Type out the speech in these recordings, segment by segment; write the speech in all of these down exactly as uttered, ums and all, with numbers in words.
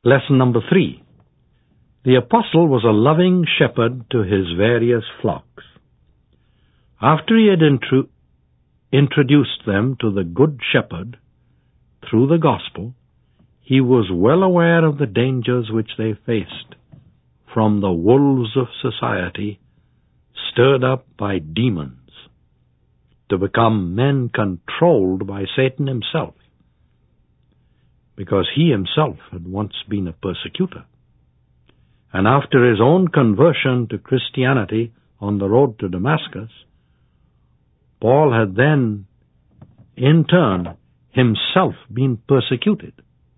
Lesson number three. The apostle was a loving shepherd to his various flocks. After he had intru- introduced them to the good shepherd through the gospel, he was well aware of the dangers which they faced from the wolves of society, stirred up by demons, to become men controlled by Satan himself, because he himself had once been a persecutor. And after his own conversion to Christianity on the road to Damascus, Paul had then, in turn, himself been persecuted.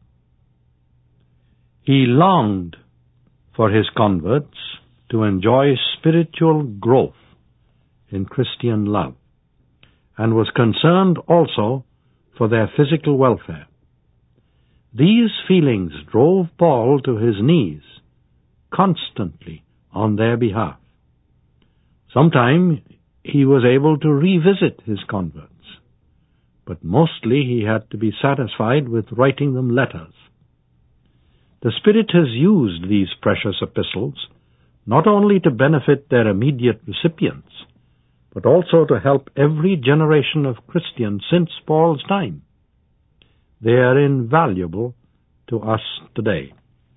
He longed for his converts to enjoy spiritual growth in Christian love, and was concerned also for their physical welfare. These feelings drove Paul to his knees constantly on their behalf. Sometimes he was able to revisit his converts, but mostly he had to be satisfied with writing them letters. The Spirit has used these precious epistles not only to benefit their immediate recipients, but also to help every generation of Christians since Paul's time. They are invaluable to us today.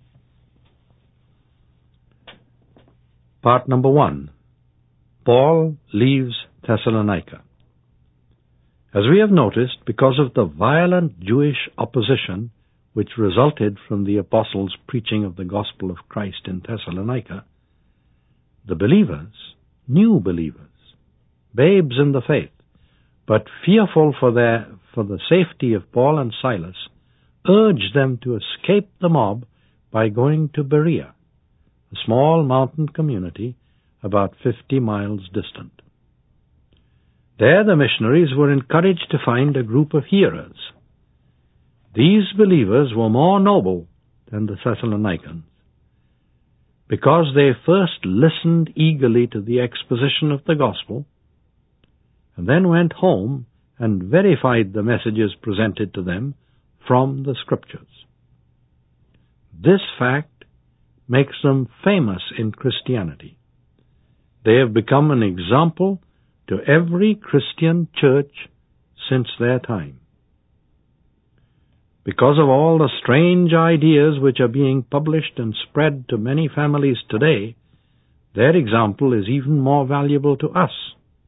Part number one. Paul leaves Thessalonica. As we have noticed, because of the violent Jewish opposition which resulted from the apostles' preaching of the gospel of Christ in Thessalonica, the believers, new believers, babes in the faith, but fearful for their for the safety of Paul and Silas, urged them to escape the mob by going to Berea, a small mountain community about fifty miles distant. There the missionaries were encouraged to find a group of hearers. These believers were more noble than the Thessalonians, because they first listened eagerly to the exposition of the gospel, and then went home and verified the messages presented to them from the Scriptures. This fact makes them famous in Christianity. They have become an example to every Christian church since their time. Because of all the strange ideas which are being published and spread to many families today, their example is even more valuable to us.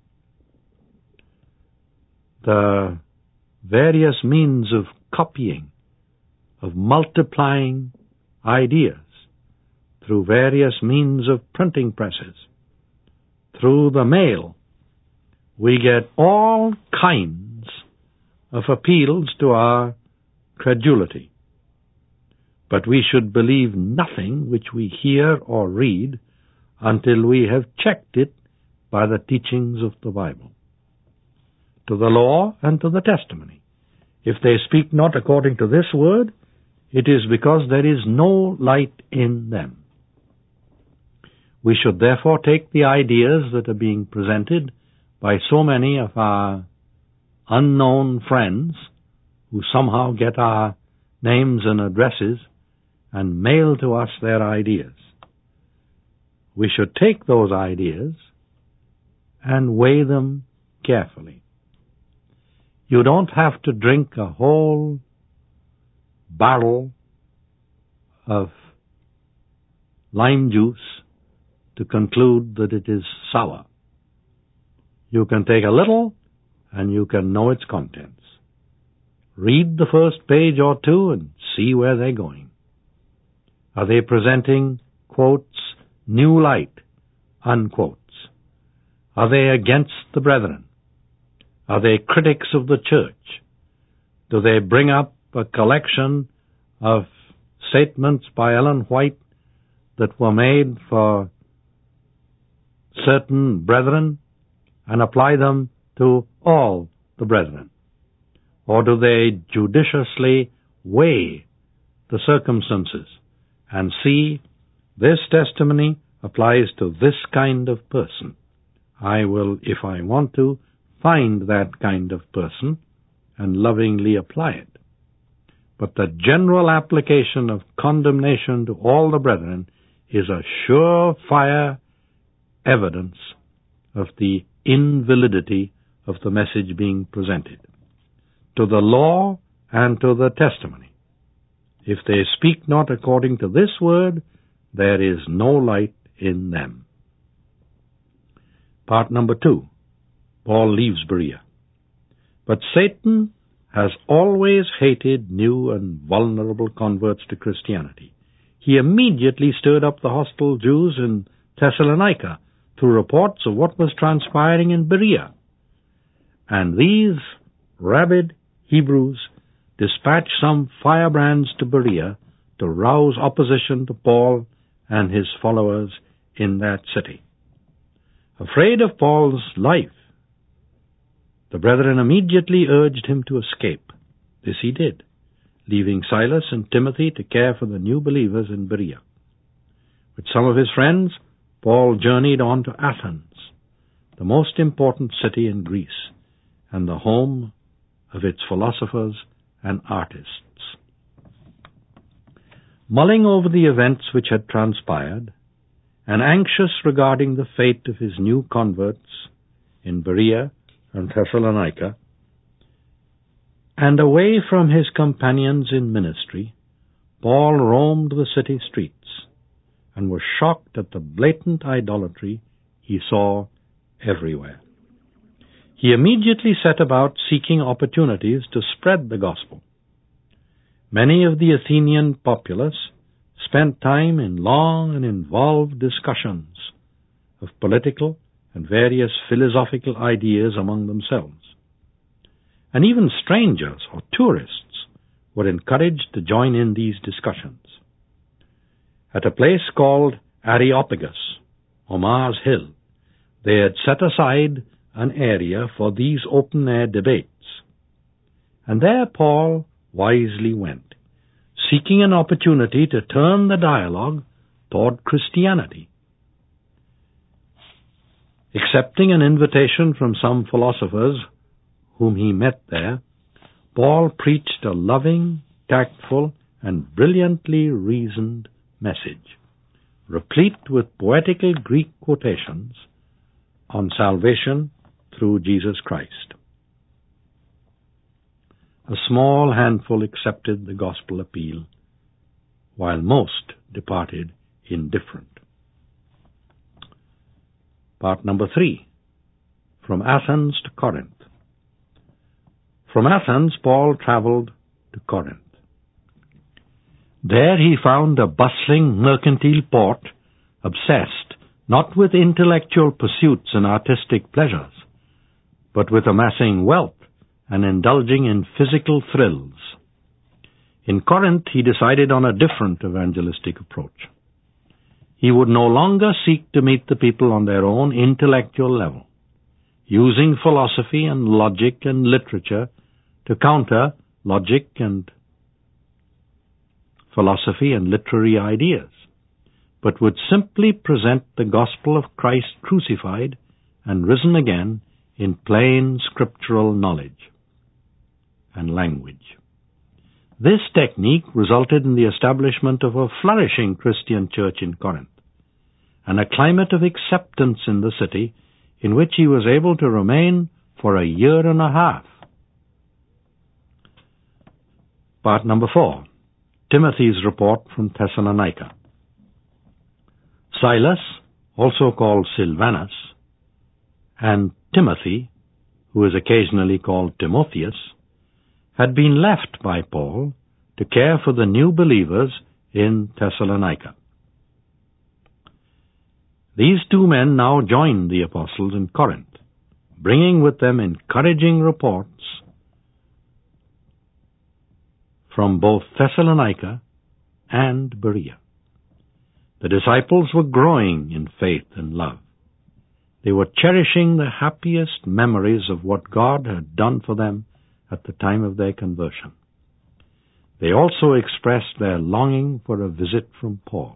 The various means of copying, of multiplying ideas through various means of printing presses, through the mail, we get all kinds of appeals to our credulity. But we should believe nothing which we hear or read until we have checked it by the teachings of the Bible, to the law and to the testimony. If they speak not according to this word, it is because there is no light in them. We should therefore take the ideas that are being presented by so many of our unknown friends who somehow get our names and addresses and mail to us their ideas. We should take those ideas and weigh them carefully. You don't have to drink a whole barrel of lime juice to conclude that it is sour. You can take a little and you can know its contents. Read the first page or two and see where they're going. Are they presenting, quotes, new light, unquotes? Are they against the brethren? Are they critics of the church? Do they bring up a collection of statements by Ellen White that were made for certain brethren and apply them to all the brethren? Or do they judiciously weigh the circumstances and see this testimony applies to this kind of person? I will, if I want to, find that kind of person and lovingly apply it. but the general application of condemnation to all the brethren is a sure-fire evidence of the invalidity of the message being presented. To the law and to the testimony, if they speak not according to this word, there is no light in them. Part number two. Paul leaves Berea. But Satan has always hated new and vulnerable converts to Christianity. He immediately stirred up the hostile Jews in Thessalonica through reports of what was transpiring in Berea. And these rabid Hebrews dispatched some firebrands to Berea to rouse opposition to Paul and his followers in that city. Afraid of Paul's life, the brethren immediately urged him to escape. This he did, leaving Silas and Timothy to care for the new believers in Berea. With some of his friends, Paul journeyed on to Athens, the most important city in Greece, and the home of its philosophers and artists. Mulling over the events which had transpired, and anxious regarding the fate of his new converts in Berea and Thessalonica, and away from his companions in ministry, Paul roamed the city streets and was shocked at the blatant idolatry he saw everywhere. He immediately set about seeking opportunities to spread the gospel. Many of the Athenian populace spent time in long and involved discussions of political and various philosophical ideas among themselves. And even strangers or tourists were encouraged to join in these discussions. At a place called Areopagus, or Mars Hill, they had set aside an area for these open-air debates. And there Paul wisely went, seeking an opportunity to turn the dialogue toward Christianity. Accepting an invitation from some philosophers whom he met there, Paul preached a loving, tactful, and brilliantly reasoned message, replete with poetical Greek quotations on salvation through Jesus Christ. A small handful accepted the gospel appeal, while most departed indifferent. Part number three. From Athens to Corinth. From Athens, Paul traveled to Corinth. There he found a bustling mercantile port, obsessed not with intellectual pursuits and artistic pleasures, but with amassing wealth and indulging in physical thrills. In Corinth, he decided on a different evangelistic approach. He would no longer seek to meet the people on their own intellectual level, using philosophy and logic and literature to counter logic and philosophy and literary ideas, but would simply present the gospel of Christ crucified and risen again in plain scriptural knowledge and language. This technique resulted in the establishment of a flourishing Christian church in Corinth, and a climate of acceptance in the city in which he was able to remain for a year and a half. Part number four. Timothy's report from Thessalonica. Silas, also called Silvanus, and Timothy, who is occasionally called Timotheus, had been left by Paul to care for the new believers in Thessalonica. These two men now joined the apostles in Corinth, bringing with them encouraging reports from both Thessalonica and Berea. The disciples were growing in faith and love. They were cherishing the happiest memories of what God had done for them at the time of their conversion. They also expressed their longing for a visit from Paul.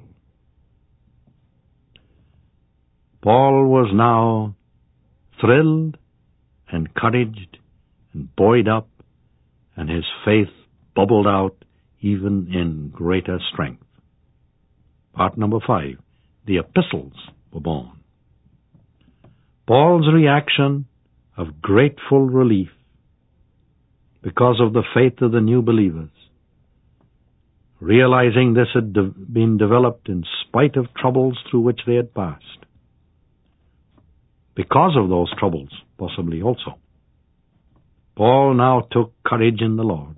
Paul was now thrilled, encouraged, and buoyed up, and his faith bubbled out even in greater strength. Part number five, the epistles were born. Paul's reaction of grateful relief because of the faith of the new believers, realizing this had de- been developed in spite of troubles through which they had passed. Because of those troubles, possibly also, Paul now took courage in the Lord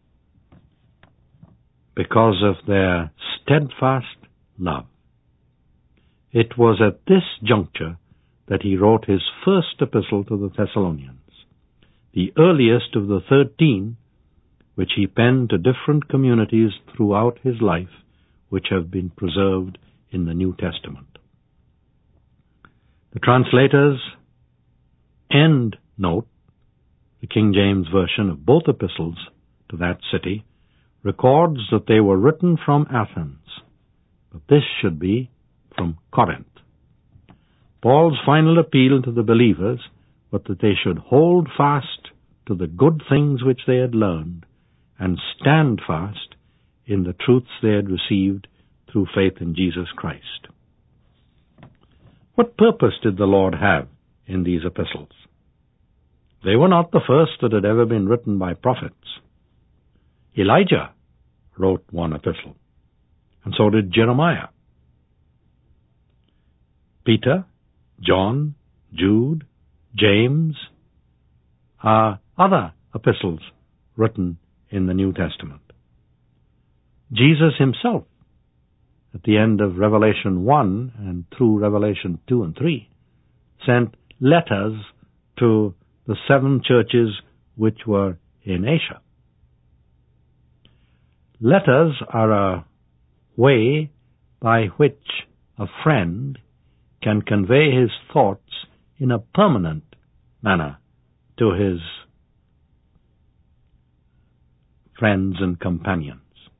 because of their steadfast love. It was at this juncture that he wrote his first epistle to the Thessalonians, the earliest of the thirteen which he penned to different communities throughout his life, which have been preserved in the New Testament. The translator's end note, the King James Version of both epistles to that city, records that they were written from Athens, but this should be from Corinth. Paul's final appeal to the believers was that they should hold fast to the good things which they had learned and stand fast in the truths they had received through faith in Jesus Christ. What purpose did the Lord have in these epistles? They were not the first that had ever been written by prophets. Elijah wrote one epistle, and so did Jeremiah. Peter, John, Jude, James are other epistles written in the New Testament. Jesus himself, at the end of Revelation one and through Revelation two and three, sent letters to the seven churches which were in Asia. Letters are a way by which a friend can convey his thoughts in a permanent manner to his friends and companions.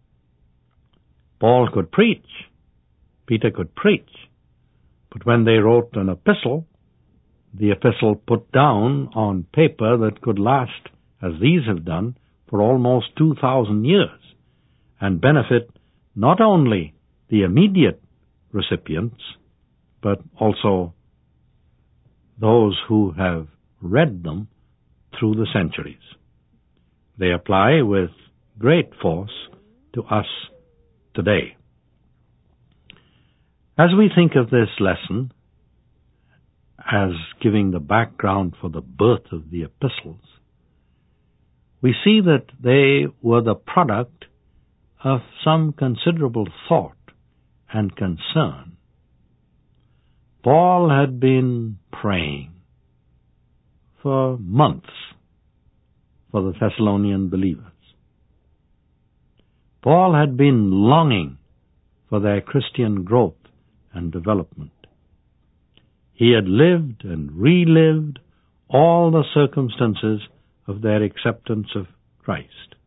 Paul could preach, Peter could preach, but when they wrote an epistle, the epistle put down on paper that could last, as these have done, for almost two thousand years, and benefit not only the immediate recipients, but also those who have read them through the centuries. They apply with great force to us today. As we think of this lesson as giving the background for the birth of the epistles, we see that they were the product of some considerable thought and concern. Paul had been praying for months for the Thessalonian believers. Paul had been longing for their Christian growth and development. He had lived and relived all the circumstances of their acceptance of Christ.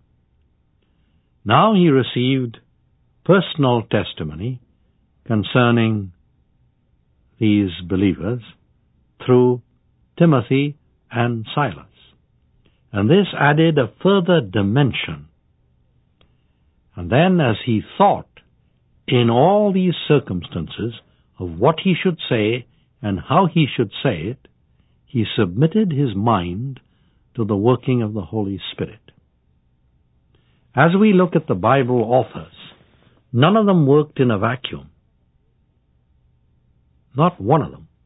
Now he received personal testimony concerning these believers through Timothy and Silas. And this added a further dimension. And then as he thought in all these circumstances of what he should say and how he should say it, he submitted his mind to the working of the Holy Spirit. As we look at the Bible authors, none of them worked in a vacuum. Not one of them.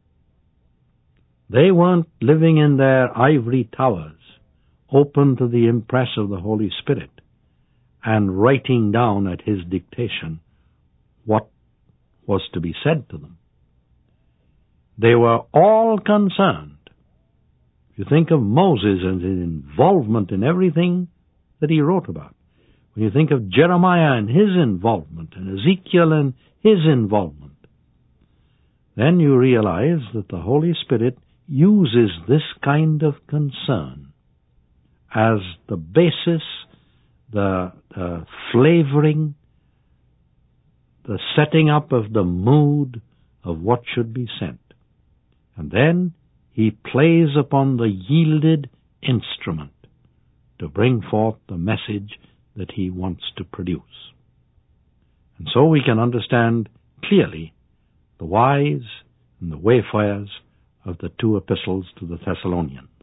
They weren't living in their ivory towers, open to the impress of the Holy Spirit, and writing down at his dictation what was to be said to them. They were all concerned. If you think of Moses and his involvement in everything that he wrote about, when you think of Jeremiah and his involvement, and Ezekiel and his involvement, then you realize that the Holy Spirit uses this kind of concern as the basis, the, the flavoring, the setting up of the mood of what should be sent. And then he plays upon the yielded instrument to bring forth the message that he wants to produce. And so we can understand clearly the whys and the wayfarers of the two epistles to the Thessalonians.